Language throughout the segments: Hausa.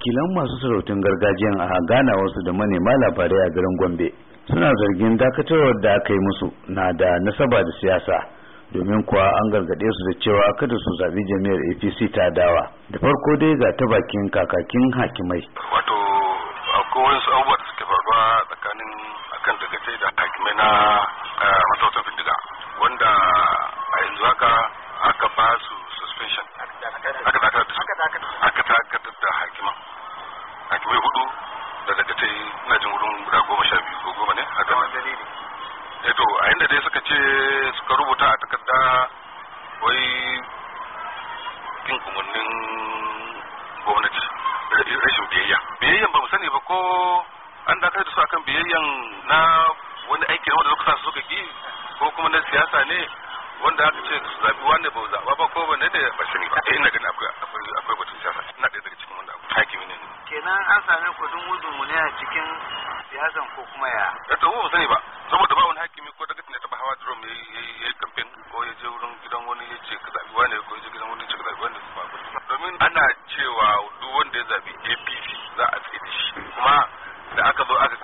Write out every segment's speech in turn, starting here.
wakilan masu sarautun gargajiyan a ganawarsu da manema labarai a garin Gombe suna zargin dakatarwar da aka yi musu na da nasaba da siyasa, domin kuwa an gargaɗe su da cewa kada su zaɓi jami'ar APC ta dawa. Da farko dai ga ta bakin kakakin hakimai. Wato akwai wasu abubuwa da suke faruwa tsakanin akan dagatai da hakimai na masarautar Bindiga, wanda a yanzu haka aka ba su suspension, aka dakatar da hakimai hudu da dagatai na jin wurin guda 12 ko 10 ne haka nan. To a inda dai suka ce suka rubuta a takarda wai kin umarnin gwamnati rashin biyayyan ba mu sani ba ko an dakatar da su akan biyayyan na wani aiki wanda suka sa suka ki, ko kuma na siyasa ne wanda aka ce su zabi wanda ba zaɓa ba ko ba ne da ba sani ba. Ina ganin akwai batun siyasa, ina ɗaya daga cikin wanda hakimi ne. Kenan an same ku dumu ne a cikin siyasan ko kuma ya? To mu sani ba, saboda ba wani hakimi ko daga ne taba hawa drum yayi campaign ko ya je wurin gidan wani ya ce ka zabi wani, ko ya je gidan wani ya ce ka zabi wani, ba domin ana cewa duk wanda ya zabi APC za a tsaye da shi, kuma da aka zo aka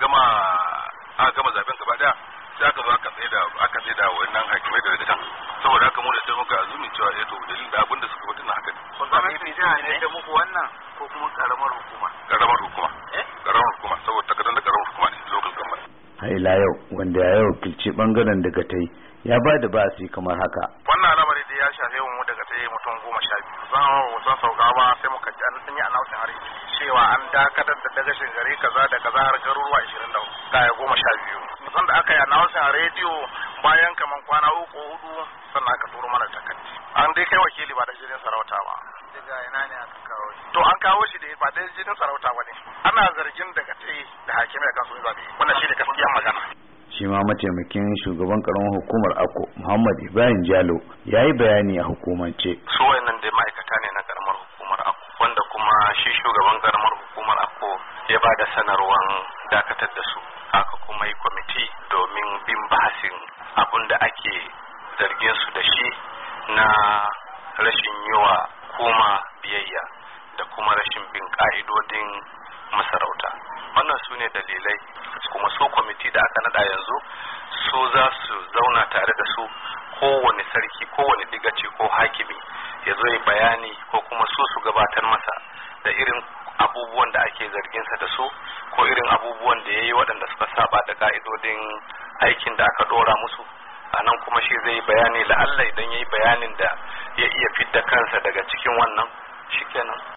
gama zaben gaba daya sai aka zo aka tsaye da wannan hakimai daga can. Saboda haka mu da sai muka azumi cewa to dalilin da abin da suka faɗi na haka ne. Gwamnatin jiha ne da muku wannan ko kuma karamar hukuma? Karamar hukuma saboda takardar da karamar hukuma ne, local government. Har ila yau wanda ya wakilci bangaren daga tai ya ba da basi kamar haka. Wannan al'amari da ya shafe mu daga tai mutum 12. Zan sauka ba sai muka ji an yi announcing har cewa an dakatar da dagashin gari kaza da kaza har garuruwa 24 kaya 12. Musan da aka yi announcing a rediyo bayan kaman kwana 3-4 sannan aka turo mana takardi. An dai kai wakili ba da jirin sarauta ba. Daga ina ne aka kawo shi? To an kawo shi da ba da jirin sarauta ba ne. Ana zargin daga tai da hakimai kan su zabe. Wannan shi ne gaskiyar magana. Shi ma mataimakin shugaban karamar hukumar Akko Muhammad Ibrahim Jalo ya yi bayani a hukumance. Su wayannan dai ma'aikata ne na karamar hukumar Akko, wanda kuma shi shugaban karamar hukumar Akko ya ba da sanarwar dakatar da su. Aka kuma yi kwamiti domin bin bahasin abun da ake zargin su da shi na rashin yiwa hukuma biyayya da kuma rashin bin ka'idodin masarauta. Wannan su ne dalilai, kuma su kwamiti da aka nada yanzu su za su zauna tare da su, kowane sarki kowane digaci ko hakimi ya zo ya bayani ko kuma su gabatar masa da irin abubuwan da ake zarginsa da su ko irin abubuwan da ya yi waɗanda suka saba da ka'idodin aikin da aka ɗora musu. A nan kuma shi zai yi bayani, la'alla idan ya yi bayanin da ya iya fidda kansa daga cikin wannan, shikenan.